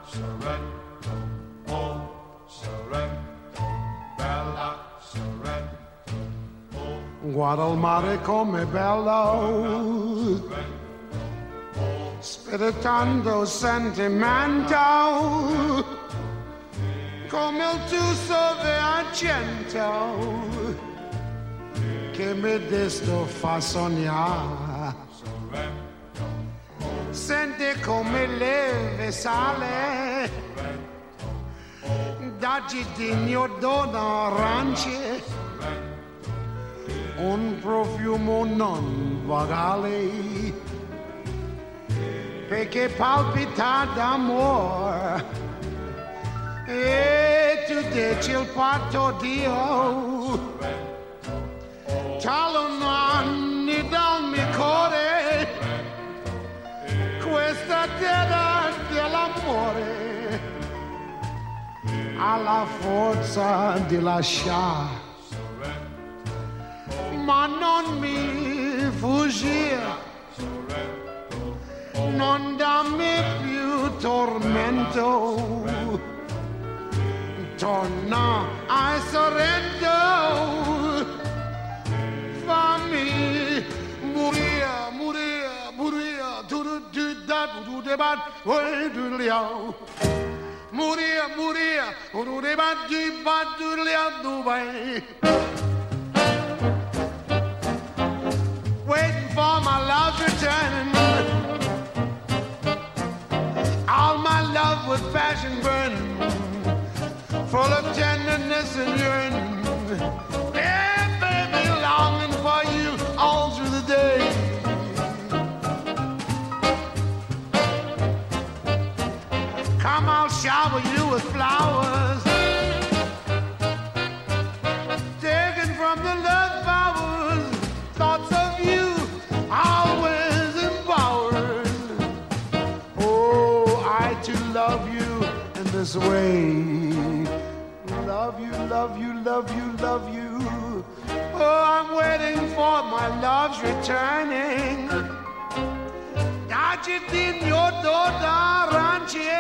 Sorrento, oh Sorrento, bella Sorrento, oh. Guarda il mare come bello, spiritando sentimento, come il tuo sole argento, che mi desto fa sognare. Senti come leve sale da giardino d'odore arance, un profumo non vagale, perché palpita d'amore, e tu dici il patto Dio, talonani dal mio cuore, questa terra dell'amore ha la forza di lasciare, ma non mi fuggire, non dammi più tormento, torna a Sorrento, fammi morire, morire, morire. Muria, muria, waiting for my love's returning. All my love with passion burning, full of tenderness and yearning. Yeah, baby, longing for you all through the day. Come, I'll shower you with flowers, taken from the love flowers. Thoughts of you always empowered. Oh, I too love you in this way. Love you, love you, love you, love you. Oh, I'm waiting for my love's returning. Da giardino d'odore arance,